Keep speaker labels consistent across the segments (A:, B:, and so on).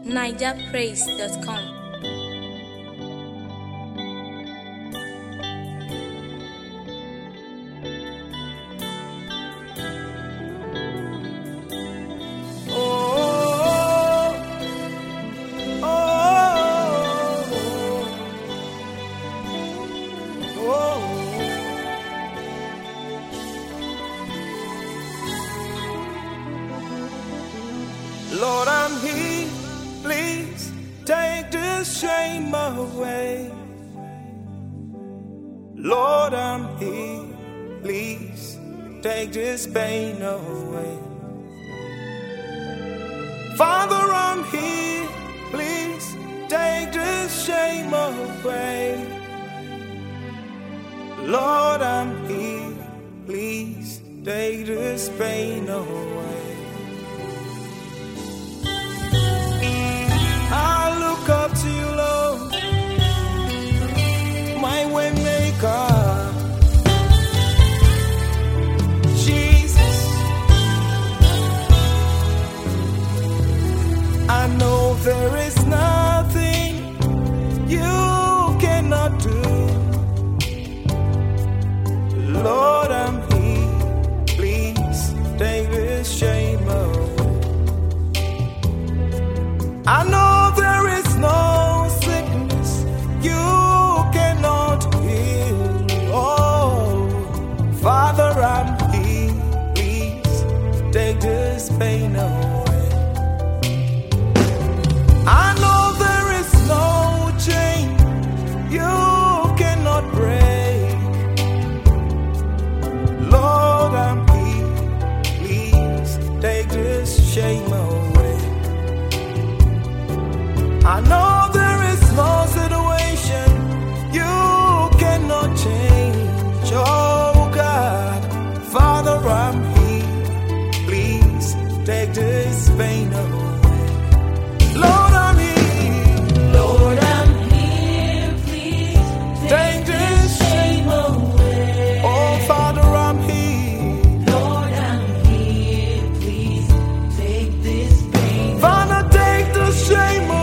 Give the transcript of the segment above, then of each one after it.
A: NigerPraise.com.
B: Lord, I'm here, please take this shame away. Lord, I'm here, please take this pain away. Father, I'm here, please take this shame away. Lord, I'm here, please take this pain away. I look up to you, Lord, my way maker. Jesus, I know there is nothing you cannot do. Lord, I'm here, please take this shame away. I know there is no sickness you cannot heal. Oh, Father, I'm here, please take this pain away. I know there is no chain you cannot break. Lord, I'm here, please take this shame away. I know there is no situation you cannot change. Oh God, Father, I'm here, please take this pain away. Lord, I'm here.
C: Lord, I'm here, please take this shame away.
B: Oh Father, I'm here.
C: Lord, I'm here, please take this pain.
B: Father, take the shame away.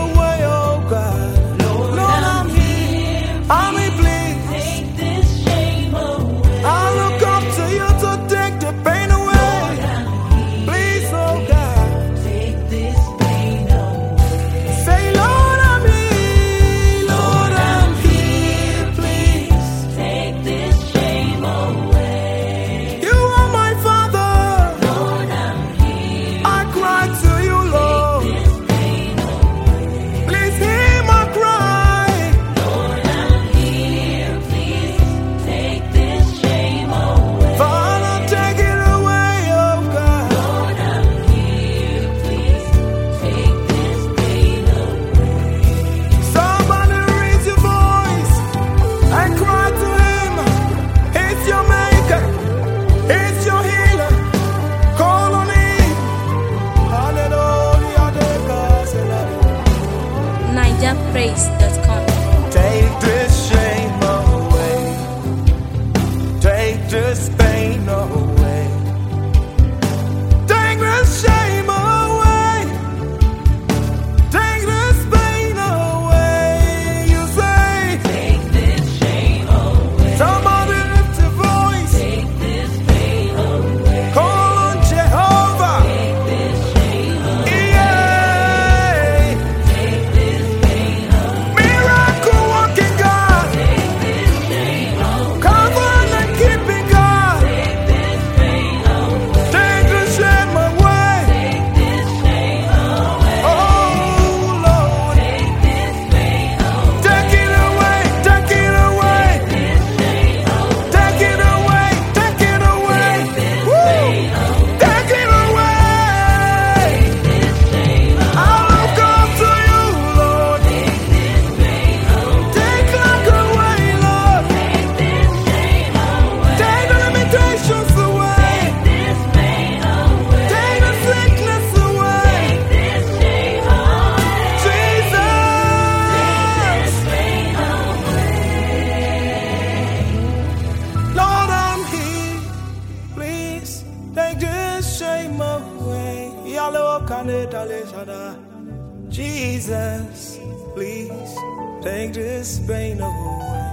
A: NigerPraise.com.
B: Take this shame away. Take this pain away. Take this shame away. Take this pain away. You say,
C: Take this shame away.
B: somebody lift your voice.
C: Take this pain away.
B: Call on Jehovah.
C: Take this shame away.
B: Yeah.
C: Take this pain away.
B: Miracle working God.
C: Take this shame away.
B: Covenant and keeping God.
C: Take this pain away.
B: Take the shame away.
C: Take this shame away.
B: Oh Lord.
C: Take this pain away.
B: Take it away. Take it away.
C: This shame away.
B: Take it away. Take it away.
C: This
B: Woo.
C: pain away.
B: Take it away.
C: This shame away.
B: I look up to you, Lord.
C: Take this pain away.
B: Take like away, Lord.
C: Take this shame away.
B: Take the limitations away.
C: This pain away.
B: Take the sickness away.
C: This shame away.
B: Jesus.
C: Pain away.
B: Lord, I'm here. Please take this shame away. Yalo kane dale shada. Jesus, please take this pain away.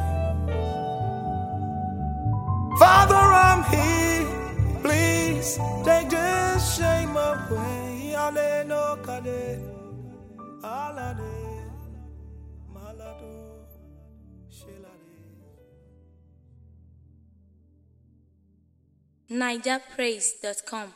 B: Father, I'm here. Please take this shame away. Ale no kade, alade, malado, shelade.
A: NigerPraise.com